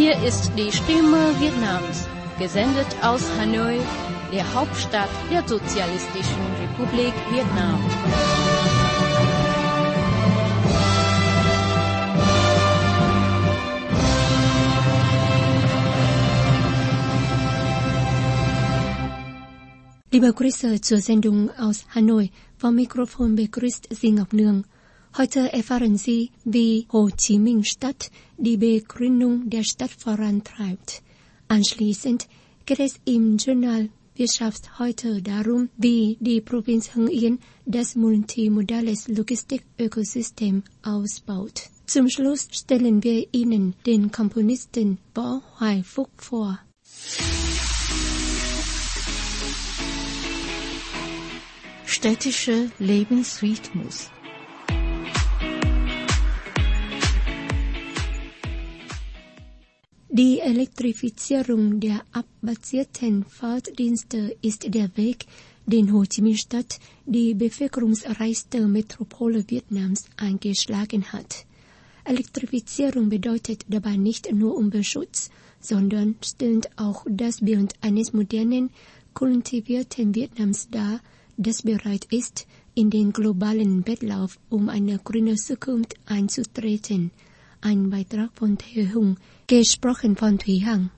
Hier ist die Stimme Vietnams, gesendet aus Hanoi, der Hauptstadt der Sozialistischen Republik Vietnam. Lieber Grüße zur Sendung aus Hanoi. Vom Mikrofon begrüßt Sie Ngọc Nương. Heute erfahren Sie, wie Ho Chi Minh Stadt die Begründung der Stadt vorantreibt. Anschließend geht es im Journal Wirtschaft heute darum, wie die Provinz Hưng Yên das multimodales Logistikökosystem ausbaut. Zum Schluss stellen wir Ihnen den Komponisten Võ Hoài Phúc vor. Städtischer Lebensrhythmus. Die Elektrifizierung der abbasierten Fahrdienste ist der Weg, den Ho Chi Minh Stadt, die bevölkerungsreichste Metropole Vietnams, eingeschlagen hat. Elektrifizierung bedeutet dabei nicht nur Umweltschutz, sondern stellt auch das Bild eines modernen, kultivierten Vietnams dar, das bereit ist, in den globalen Wettlauf um eine grüne Zukunft einzutreten. Ein Beitrag von Theo Hung, gesprochen von Thủy Hằng.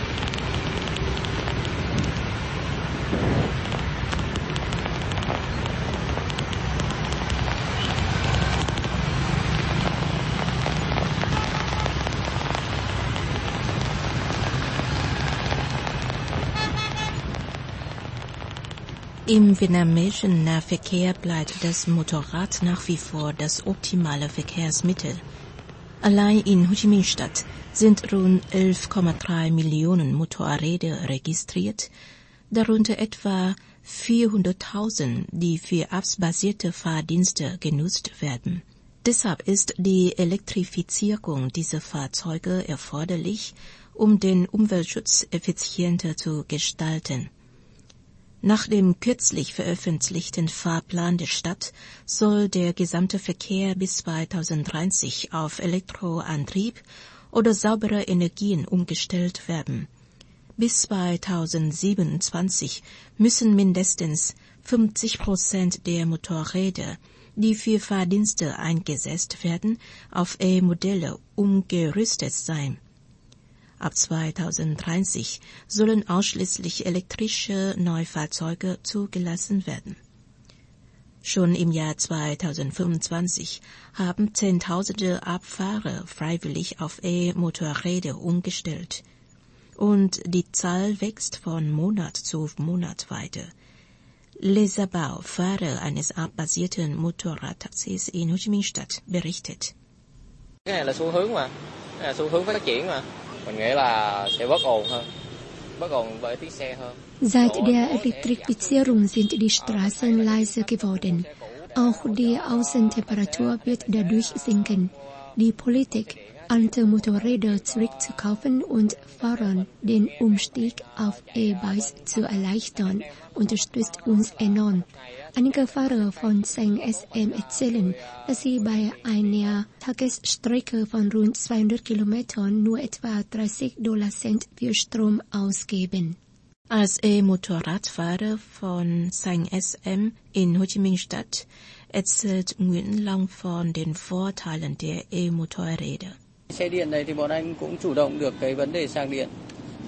Im vietnamesischen Nahverkehr bleibt das Motorrad nach wie vor das optimale Verkehrsmittel. Allein in Ho Chi Minh Stadt sind rund 11,3 Millionen Motorräder registriert, darunter etwa 400.000, die für appsbasierte Fahrdienste genutzt werden. Deshalb ist die Elektrifizierung dieser Fahrzeuge erforderlich, um den Umweltschutz effizienter zu gestalten. Nach dem kürzlich veröffentlichten Fahrplan der Stadt soll der gesamte Verkehr bis 2030 auf Elektroantrieb oder saubere Energien umgestellt werden. Bis 2027 müssen mindestens 50% der Motorräder, die für Fahrdienste eingesetzt werden, auf E-Modelle umgerüstet sein. Ab 2030 sollen ausschließlich elektrische Neufahrzeuge zugelassen werden. Schon im Jahr 2025 haben Zehntausende Abfahrer freiwillig auf E-Motorräder umgestellt. Und die Zahl wächst von Monat zu Monat weiter. Lisa Bao, Fahrer eines app-basierten Motorradtaxis in Ho Chi Minh Stadt, berichtet. Cái này là xu hướng mà, xu hướng phát triển mà. Seit der Elektrifizierung sind die Straßen leiser geworden. Auch die Außentemperatur wird dadurch sinken. Die Politik, alte Motorräder zurückzukaufen und Fahrern den Umstieg auf E-Bikes zu erleichtern, unterstützt uns enorm. Einige Fahrer von Sang SM erzählen, dass sie bei einer Tagesstrecke von rund 200 Kilometern nur etwa $30 für Strom ausgeben. Als E-Motorradfahrer von Sang SM in Ho Chi Minh Stadt erzählt Nguyễn Long von den Vorteilen der E-Motorräder. Xe điện này thì bọn anh cũng chủ động được cái vấn đề sạc điện.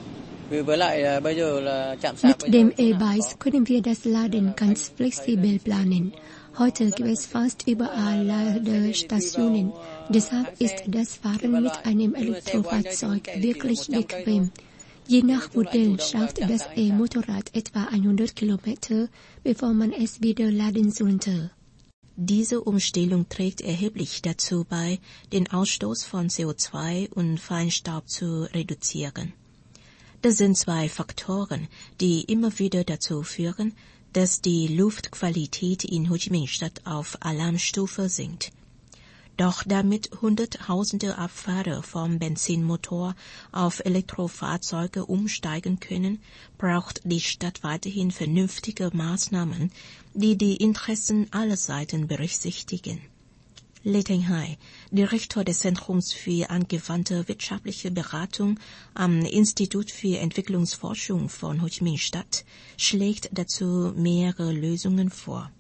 Mit dem E-Bikes können wir das Laden ganz flexibel planen. Heute gibt es fast überall Ladestationen. Deshalb ist das Fahren mit einem Elektrofahrzeug wirklich bequem. Je nach Modell schafft das E-Motorrad etwa 100 Kilometer, bevor man es wieder laden sollte. Diese Umstellung trägt erheblich dazu bei, den Ausstoß von CO2 und Feinstaub zu reduzieren. Das sind zwei Faktoren, die immer wieder dazu führen, dass die Luftqualität in Ho Chi Minh Stadt auf Alarmstufe sinkt. Doch damit Hunderttausende Abfahrer vom Benzinmotor auf Elektrofahrzeuge umsteigen können, braucht die Stadt weiterhin vernünftige Maßnahmen, die die Interessen aller Seiten berücksichtigen. Lê Thanh Hải, Direktor des Zentrums für angewandte wirtschaftliche Beratung am Institut für Entwicklungsforschung von Ho Chi Minh Stadt, schlägt dazu mehrere Lösungen vor.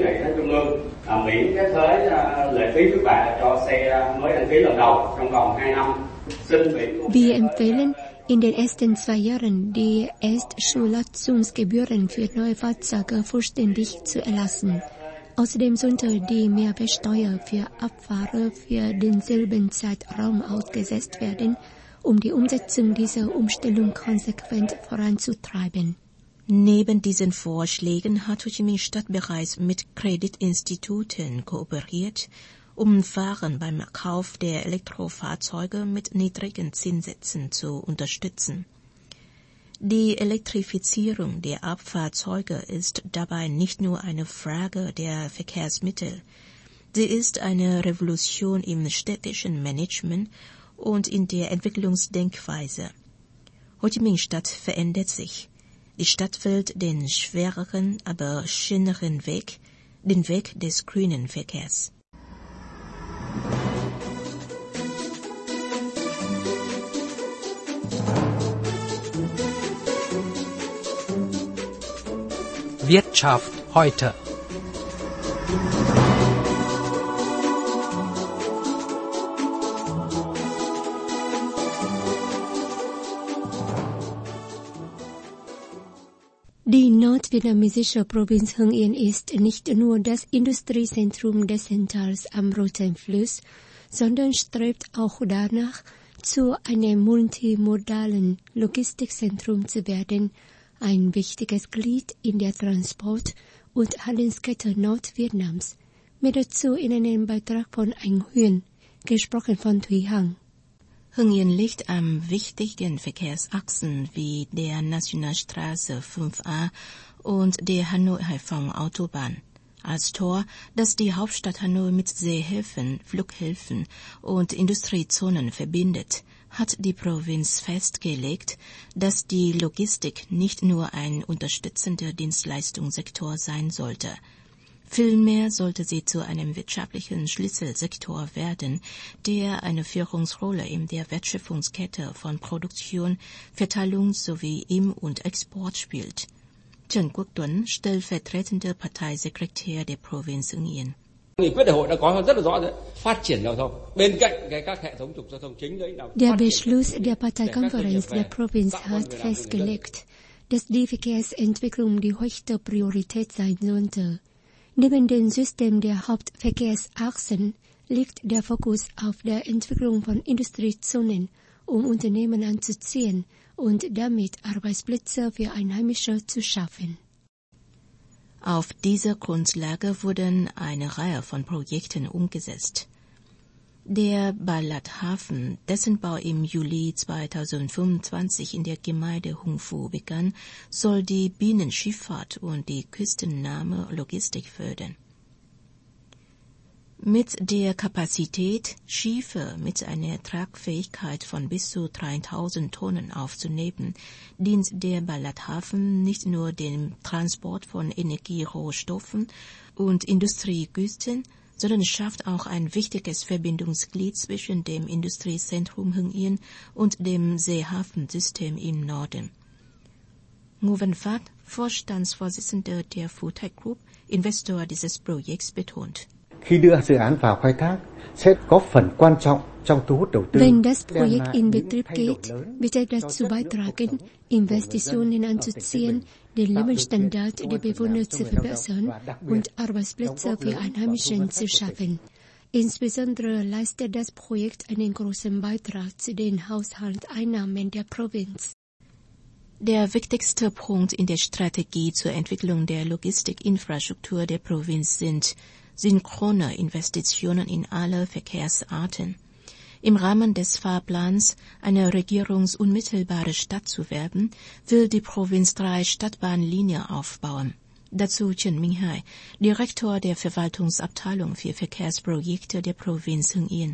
Wir empfehlen, in den ersten 2 Jahren die Erstzulassungsgebühren für neue Fahrzeuge vollständig zu erlassen. Außerdem sollte die Mehrwertsteuer für Abfahrer für denselben Zeitraum ausgesetzt werden, um die Umsetzung dieser Umstellung konsequent voranzutreiben. Neben diesen Vorschlägen hat Ho Chi Minh Stadt bereits mit Kreditinstituten kooperiert, um Fahrer beim Kauf der Elektrofahrzeuge mit niedrigen Zinssätzen zu unterstützen. Die Elektrifizierung der Abfahrzeuge ist dabei nicht nur eine Frage der Verkehrsmittel. Sie ist eine Revolution im städtischen Management und in der Entwicklungsdenkweise. Ho Chi Minh Stadt verändert sich. Die Stadt wählt den schwereren, aber schöneren Weg, den Weg des grünen Verkehrs. Wirtschaft heute. Die nordvietnamesische Provinz Hưng Yên ist nicht nur das Industriezentrum des Tals am Roten Fluss, sondern strebt auch danach, zu einem multimodalen Logistikzentrum zu werden, ein wichtiges Glied in der Transport- und Handelskette Nordvietnams. Mehr dazu in einem Beitrag von Anh Huyên, gesprochen von Thủy Hằng. Hưng Yên liegt am wichtigen Verkehrsachsen wie der Nationalstraße 5A und der Hanoi-Haiphong-Autobahn. Als Tor, das die Hauptstadt Hanoi mit Seehäfen, Flughäfen und Industriezonen verbindet, hat die Provinz festgelegt, dass die Logistik nicht nur ein unterstützender Dienstleistungssektor sein sollte. Vielmehr sollte sie zu einem wirtschaftlichen Schlüsselsektor werden, der eine Führungsrolle in der Wertschöpfungskette von Produktion, Verteilung sowie Im- und Export spielt. Trần Quốc Tuấn, stellvertretender Parteisekretär der Provinz Hưng Yên. Der Beschluss der Parteikonferenz der Provinz hat festgelegt, dass die Verkehrsentwicklung die höchste Priorität sein sollte. Neben dem System der Hauptverkehrsachsen liegt der Fokus auf der Entwicklung von Industriezonen, um Unternehmen anzuziehen und damit Arbeitsplätze für Einheimische zu schaffen. Auf dieser Grundlage wurden eine Reihe von Projekten umgesetzt. Der Balathafen, dessen Bau im Juli 2025 in der Gemeinde Hung Fu begann, soll die Binnenschifffahrt und die küstennahe Logistik fördern. Mit der Kapazität, Schiffe mit einer Tragfähigkeit von bis zu 3000 Tonnen aufzunehmen, dient der Balathafen nicht nur dem Transport von Energierohstoffen und Industriegütern, sondern schafft auch ein wichtiges Verbindungsglied zwischen dem Industriezentrum Hưng Yên und dem Seehafensystem im Norden. Ngô Văn Phát, Vorstandsvorsitzender der Futech Group, Investor dieses Projekts, betont: Wenn das Projekt in Betrieb geht, wird es dazu beitragen, Investitionen anzuziehen, den Lebensstandard der Bewohner zu verbessern und Arbeitsplätze für Einheimische zu schaffen. Insbesondere leistet das Projekt einen großen Beitrag zu den Haushaltseinnahmen der Provinz. Der wichtigste Punkt in der Strategie zur Entwicklung der Logistikinfrastruktur der Provinz sind synchrone Investitionen in alle Verkehrsarten. Im Rahmen des Fahrplans, eine regierungsunmittelbare Stadt zu werden, will die Provinz 3 Stadtbahnlinien aufbauen. Dazu Trần Minh Hải, Direktor der Verwaltungsabteilung für Verkehrsprojekte der Provinz Hưng Yên.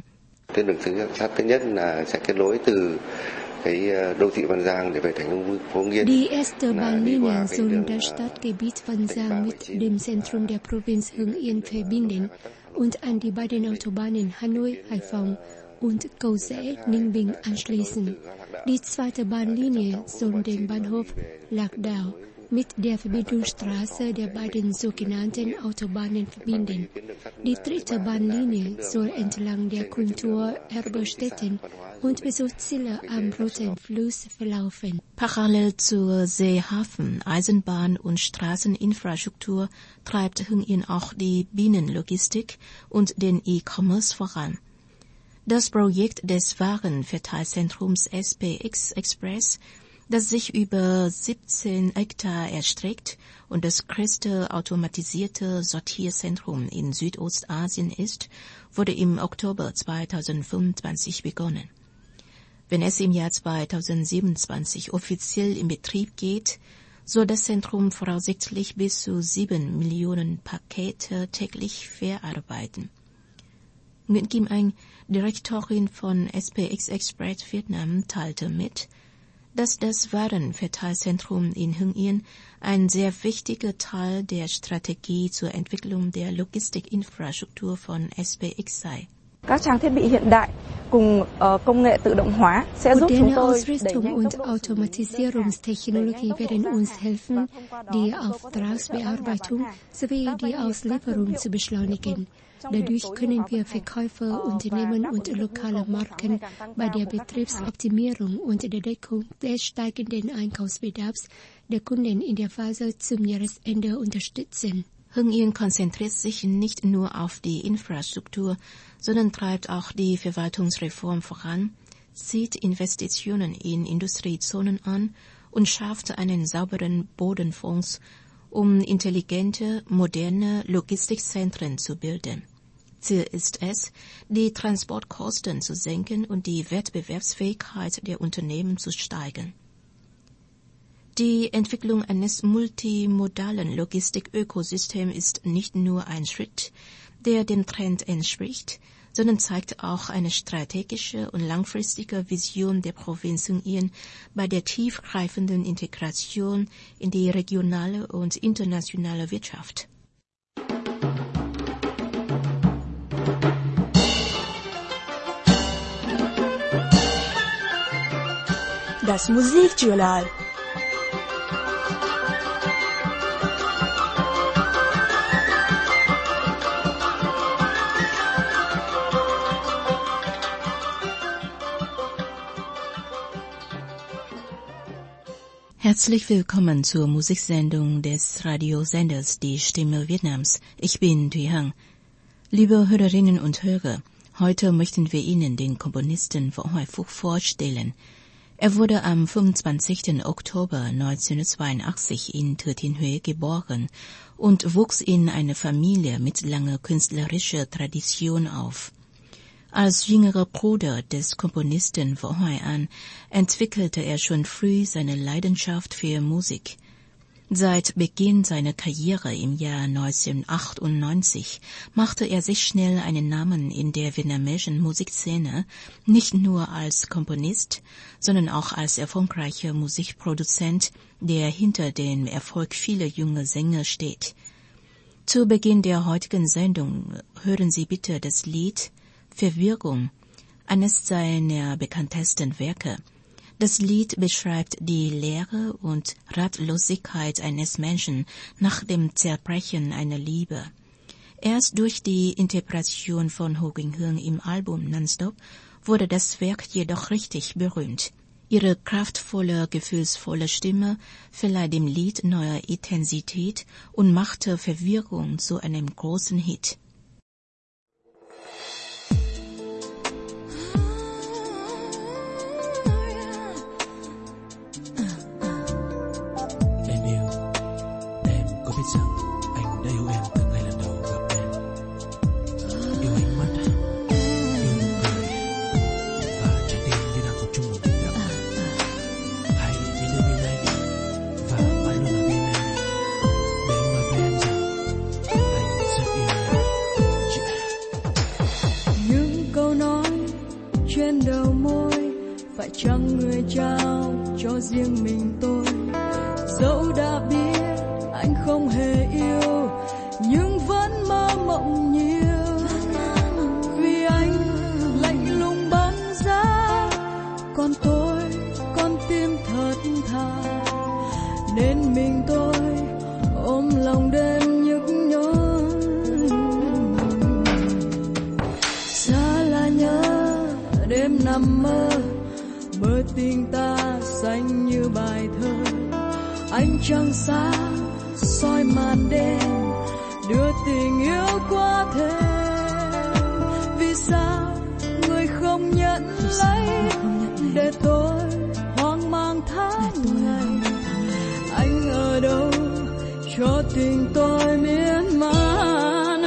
Die erste Bahnlinie soll das Stadtgebiet von Giang mit dem Zentrum der Provinz Hưng Yên verbinden und an die beiden Autobahnen Hanoi-Haiphong und Cầu-Giẽ-Ninh-Bình anschließen. Die zweite Bahnlinie soll den Bahnhof Lạc Đào mit der Verbindungsstraße der beiden sogenannten Autobahnen verbinden. Die dritte Bahnlinie soll entlang der Kulturerbestätten und Besuchsziele am Roten Fluss verlaufen. Parallel zur Seehafen-, Eisenbahn- und Straßeninfrastruktur treibt Hưng Yên auch die Binnenlogistik und den E-Commerce voran. Das Projekt des Warenverteilzentrums SPX Express, das sich über 17 Hektar erstreckt und das größte automatisierte Sortierzentrum in Südostasien ist, wurde im Oktober 2025 begonnen. Wenn es im Jahr 2027 offiziell in Betrieb geht, soll das Zentrum voraussichtlich bis zu 7 Millionen Pakete täglich verarbeiten. Nguyễn Kim Anh, Direktorin von SPX Express Vietnam, teilte mit, dass das Warenverteilzentrum in Hưng Yên ein sehr wichtiger Teil der Strategie zur Entwicklung der Logistikinfrastruktur von SPX sei. Moderne Ausrüstung und Automatisierungstechnologie werden uns helfen, die Auftragsbearbeitung sowie die Auslieferung zu beschleunigen. Dadurch können wir Verkäufer, Unternehmen und lokale Marken bei der Betriebsoptimierung und der Deckung des steigenden Einkaufsbedarfs der Kunden in der Phase zum Jahresende unterstützen. Hưng Yên konzentriert sich nicht nur auf die Infrastruktur, sondern treibt auch die Verwaltungsreform voran, zieht Investitionen in Industriezonen an und schafft einen sauberen Bodenfonds, um intelligente, moderne Logistikzentren zu bilden. Ziel ist es, die Transportkosten zu senken und die Wettbewerbsfähigkeit der Unternehmen zu steigern. Die Entwicklung eines multimodalen Logistikökosystems ist nicht nur ein Schritt, der dem Trend entspricht, sondern zeigt auch eine strategische und langfristige Vision der Provinz Hưng Yên bei der tiefgreifenden Integration in die regionale und internationale Wirtschaft. Das Musikjournal. Herzlich willkommen zur Musiksendung des Radiosenders Die Stimme Vietnams. Ich bin Thuy Hang. Liebe Hörerinnen und Hörer, heute möchten wir Ihnen den Komponisten Võ Hoài Phúc vorstellen. Er wurde am 25. Oktober 1982 in Thừa Thiên Huế geboren und wuchs in einer Familie mit langer künstlerischer Tradition auf. Als jüngerer Bruder des Komponisten Võ Hoài An entwickelte er schon früh seine Leidenschaft für Musik. Seit Beginn seiner Karriere im Jahr 1998 machte er sich schnell einen Namen in der vietnamesischen Musikszene, nicht nur als Komponist, sondern auch als erfolgreicher Musikproduzent, der hinter dem Erfolg vieler junger Sänger steht. Zu Beginn der heutigen Sendung hören Sie bitte das Lied Verwirrung, eines seiner bekanntesten Werke. Das Lied beschreibt die Leere und Ratlosigkeit eines Menschen nach dem Zerbrechen einer Liebe. Erst durch die Interpretation von Hồ Quỳnh Hương im Album Nonstop wurde das Werk jedoch richtig berühmt. Ihre kraftvolle, gefühlsvolle Stimme verleiht dem Lied neue Intensität und machte Verwirrung zu einem großen Hit. Chẳng người trao cho riêng mình tôi, dẫu đã biết anh không hề yêu nhưng vẫn mơ mộng nhiều. mình tôi ôm lòng đêm nhức nhối. Xa là nhớ đêm nằm mơ, mơ tình ta xanh như bài thơ. Ánh trăng sáng soi màn đêm, đưa tình yêu qua thêm. Vì sao người không nhận lấy, để tôi hoang mang tháng ngày. Anh ở đâu cho tình tôi miên man.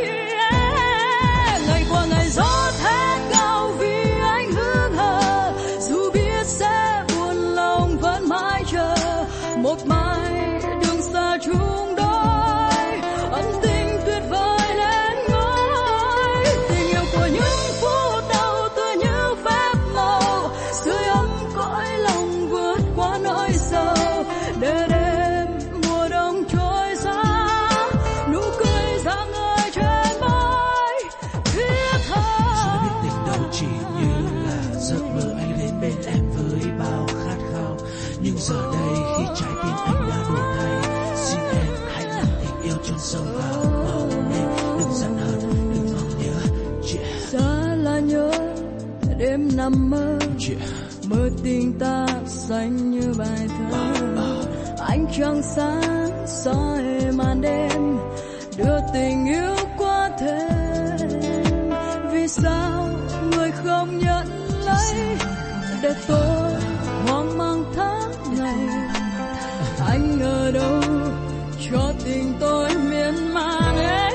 Ngày qua ngày gió thét cao vì anh hững hờ, dù biết sẽ buồn lòng vẫn mãi chờ. Một mai đường xa chung đôi, ân tình tuyệt vời lên ngôi. Tình yêu của những phút đau tựa như phép màu, sưởi ấm cõi lòng vượt qua nỗi sầu. Để đêm mùa đông trôi xa, nụ cười rạng ngời trên môi thiết tha. Giờ biết tình đâu chỉ như là giấc mơ, anh đến bên em với bao khát khao. Nhưng giờ đây khi trái tim anh đã đổi thay, xin em hãy làm tình yêu chôn sâu vào màu đêm. Đừng giận hờn, đừng mong nhớ. Xa là nhớ đêm nằm mơ, mơ tình ta xanh như bài thơ. Ánh trăng sáng soi màn đêm, đưa tình yêu qua thêm. Vì sao người không nhận lấy, để tôi hoang mang tháng ngày. Anh ở đâu cho tình tôi miên man.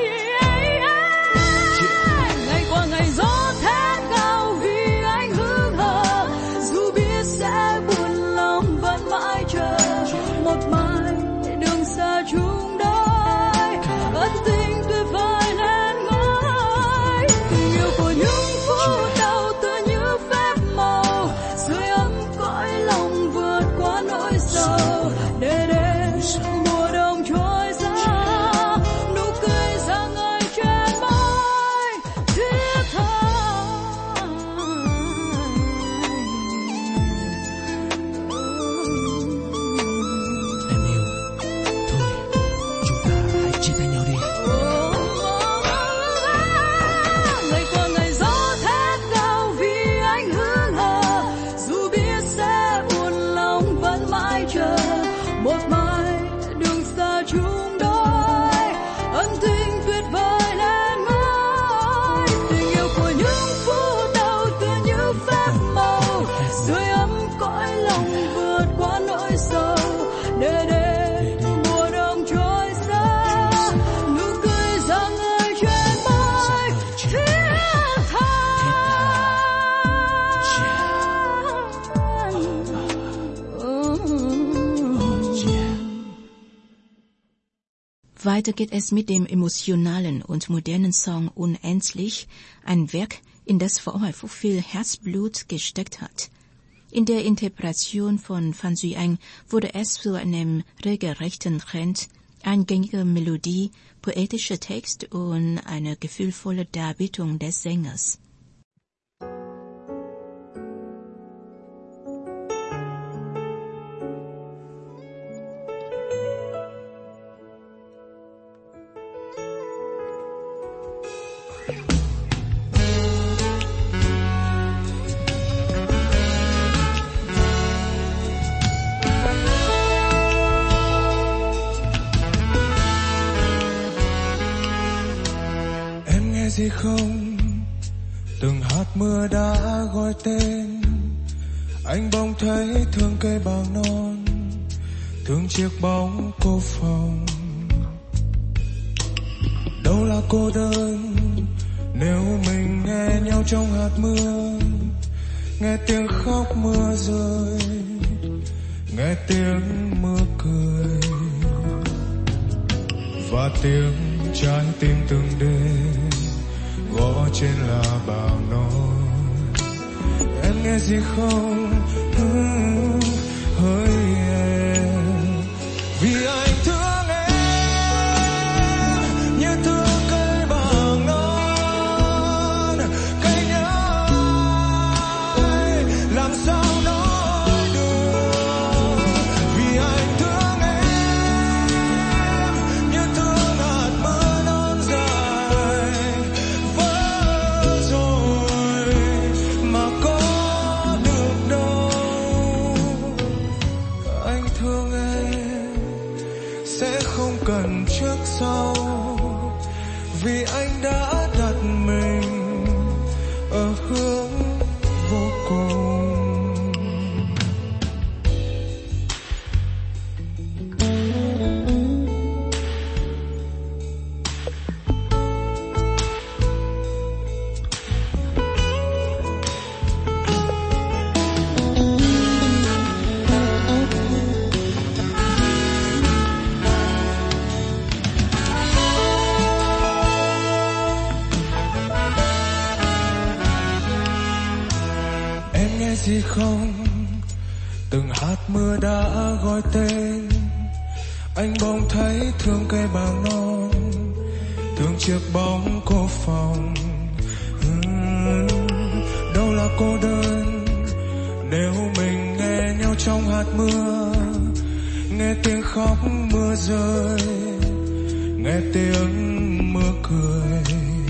Ngày qua ngày gió thét cao vì anh hững hờ, dù biết sẽ buồn lòng vẫn mãi chờ. Một mai đường xa chung đôi, ân tình tuyệt vời lên ngôi. Tình yêu của những phút đau tựa như phép màu, sưởi ấm cõi lòng vượt qua nỗi sầu. Để đêm mùa đông trôi xa, nụ cười rạng ngời trên môi thiết tha. Em yêu, thôi chúng ta hãy chia tay nhau đi. Ngày qua ngày gió thét cao vì anh hững hờ, dù biết sẽ buồn lòng vẫn mãi chờ. Một mai đường xa chung đôi, ân tình tuyệt vời lên ngôi. Tình yêu của những phút đau tựa như phép màu, sưởi ấm cõi lòng vượt qua nỗi sầu. Để đêm mùa đông trôi xa, nụ cười rạng ngời trên môi thiết tha. Weiter geht es mit dem emotionalen und modernen Song Unendlich, ein Werk, in das vorher viel Herzblut gesteckt hat. In der Interpretation von Phan Duy Anh wurde es zu einem regelrechten Trend, eingängige Melodie, poetischer Text und eine gefühlvolle Darbietung des Sängers. Gì không, từng hạt mưa đã gọi tên anh. Bỗng thấy thương cây bàng non, thương chiếc bóng cô phòng. Đâu là cô đơn nếu mình nghe nhau trong hạt mưa, nghe tiếng khóc mưa rơi, nghe tiếng mưa cười và tiếng trái tim từng đêm gõ trên là bào non. Em nghe gì không? Hỡi em, vì anh thương em như thương cây bàng non. Cây nhớ ai làm sao nói được, vì anh thương em cần trước sau, vì anh đã đặt mình ở hướng vô cùng. Gì không, từng hạt mưa đã gọi tên anh, bỗng thấy thương cây bàng non, thương chiếc bóng cô phòng. Đâu là cô đơn nếu mình nghe nhau trong hạt mưa, nghe tiếng khóc mưa rơi, nghe tiếng mưa cười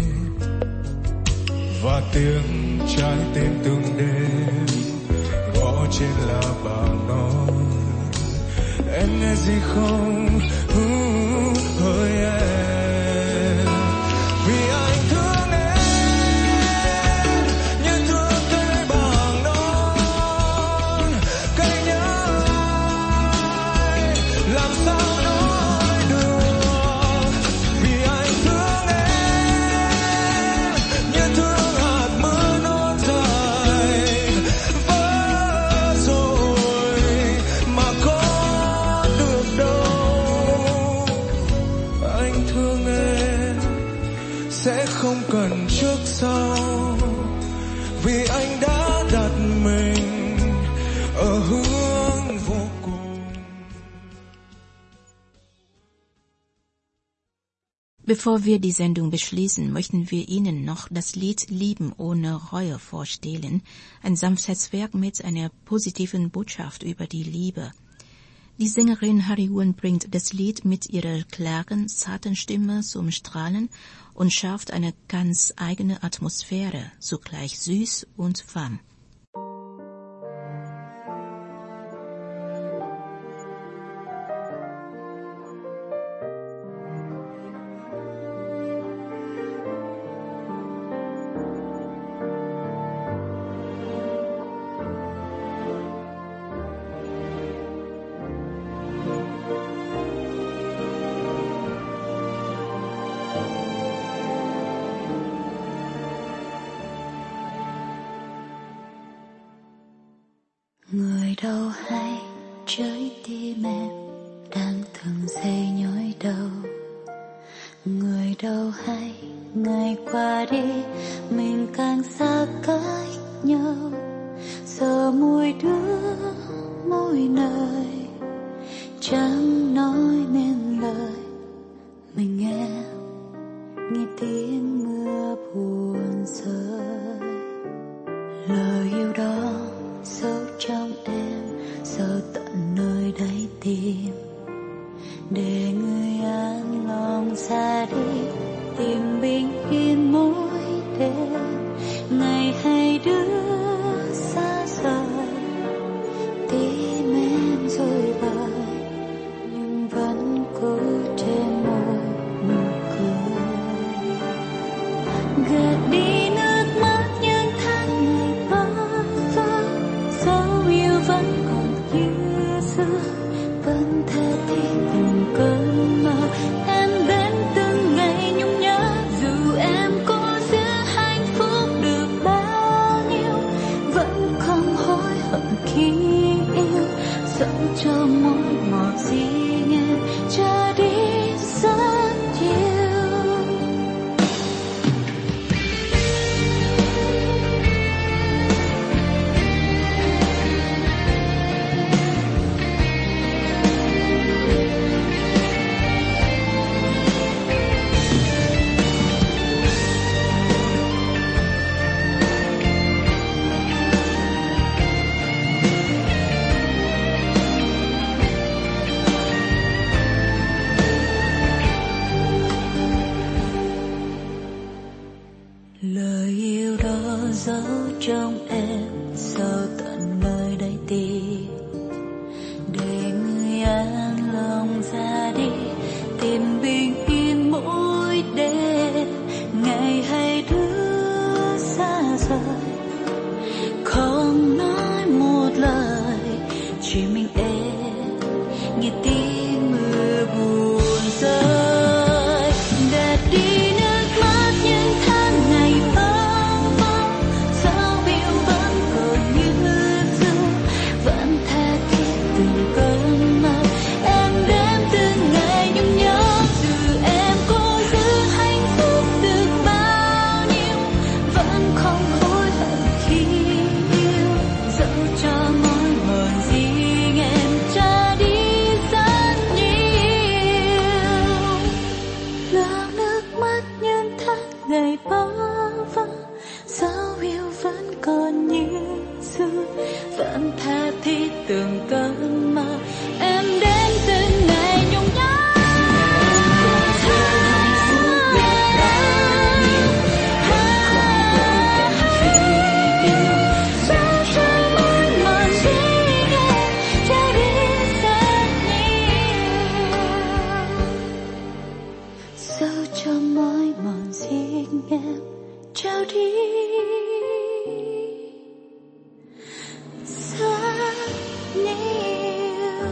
và tiếng trái tim từng đêm gõ trên lá bàng non. Em nghe gì không? Hỡi em, vì anh thương em như thương cây bàng non. Cây nhớ ai làm sao nói được, vì anh thương em như thương hạt mưa non dài vỡ rồi mà có được đâu. Anh thương em sẽ không cần trước sau, vì anh đã đặt mình ở hướng vô cùng. Bevor wir die Sendung beschließen, möchten wir Ihnen noch das Lied Lieben ohne Reue vorstellen, ein Sanftheitswerk mit einer positiven Botschaft über die Liebe. Die Sängerin Harry Won bringt das Lied mit ihrer klaren, zarten Stimme zum Strahlen und schafft eine ganz eigene Atmosphäre, zugleich süß und warm. Người đâu hay trái tim em đang từng giây nhói đau. Người đâu hay ngày qua đi mình càng xa cách nhau. Giờ môi đưa môi nơi chẳng nói nên lời, mình nghe tiếng mưa buồn rơi. Lời yêu đó sâu trong em, sâu tận nơi đáy tim, để người an lòng ra đi tìm bình yên mỗi đêm. Ngày hay đứa xa rời, tim em rơi bời, nhưng vẫn cố trên môi nụ cười. Gạt đi nước mắt những tháng ngày bơ vơ, dấu yêu vẫn còn như xưa, vẫn tha thiết từng cơn mơ. Em đến từng ngày nhung nhớ, dù em có giữ hạnh phúc được bao nhiêu, vẫn không hối hận khi yêu. Dẫu cho mỗi một gì em cho đi rất nhiều. em, nghe tiếng mưa buồn rơi, để đi nước mắt những tháng ngày bâng vâng, dấu yêu vẫn còn như xưa, vẫn tha thiết từng cơn mơ. Em đếm từng ngày nhung nhớ, từ em cố giữ hạnh phúc được bao nhiêu, vẫn không hối hận khi yêu, dẫu cho mỏi mòn riêng em cho đi rất nhiều. Lỡ nước mắt những tháng ngày bơ vơ, dấu yêu vẫn còn như xưa, vẫn tha thiết từng cơn mơ. Em đến từng ngày nhung nhớ, dẫu cho mỏi mòn riêng em trao đi rất nhiều,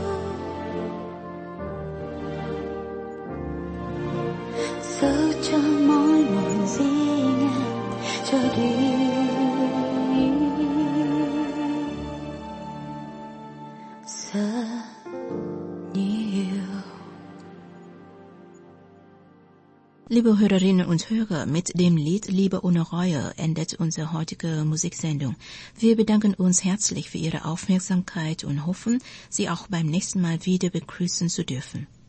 dẫu cho mỏi mòn riêng em trao đi rất nhiều. Liebe Hörerinnen und Hörer, mit dem Lied Liebe ohne Reue endet unsere heutige Musiksendung. Wir bedanken uns herzlich für Ihre Aufmerksamkeit und hoffen, Sie auch beim nächsten Mal wieder begrüßen zu dürfen.